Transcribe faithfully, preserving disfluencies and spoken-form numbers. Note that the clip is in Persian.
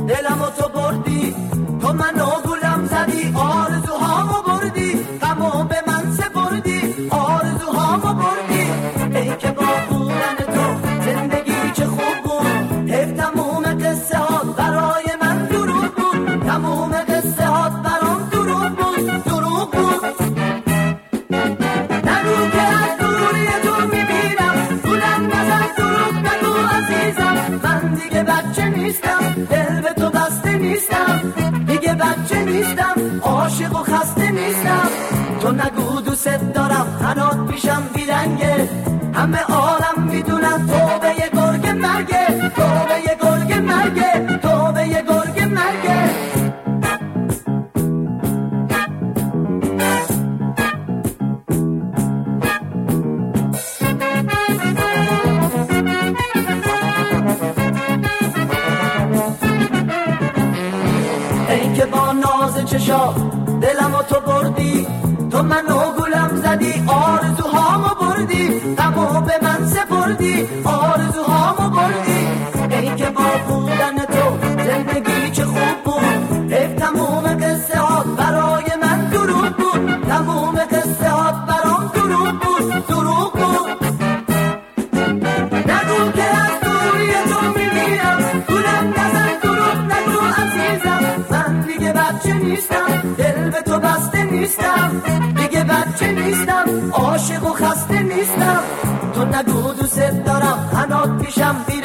دلمو تو بردی، تو منو گولم زدی، آرزوهامو بردی، غمو به من سپردی، آرزوهامو بردی. ای که با بودن تو زندگی چه خوب بود، حیف تموم قصه ها برای من دروغ بود، تموم قصه ها برام دروغ بود، دروغ بود. نگو که از دوری تو میمیرم، گولم نزن، دروغ نگو عزیزم، من دیگه بچه نیستم، دل به تو بسته نیستم، دیگه بچه نیستم، عاشق و خسته نیستم. تو نگو دوست دارم، هنوز پیشم بیرنگه، همه عالم میدونن تو به یه گرگ مرگه، تو به یه گرگ مرگه، تو به یه گرگ مرگه. ای که با ناز چشا دلمو تو بردی، تو منو گولم زدی، آرزوهامو بردی، غمو به من سپردی، آرزوهامو بردی. ای که با بودن تو زندگی چه خوب بود، حیف تموم قصه ها برای من دروغ بود، تموم قصه ها برام دروغ بود، دروغ بود. نگو که از دوری تو میمیرم، گولم نزن، دروغ نگو عزیزم، من دیگه بچه نیستم، دل به تو بسته نیستم، دیگه بچه نیستم، عاشق و خسته نیستم. تو نگو دوست دارم، هنوز پیشم بی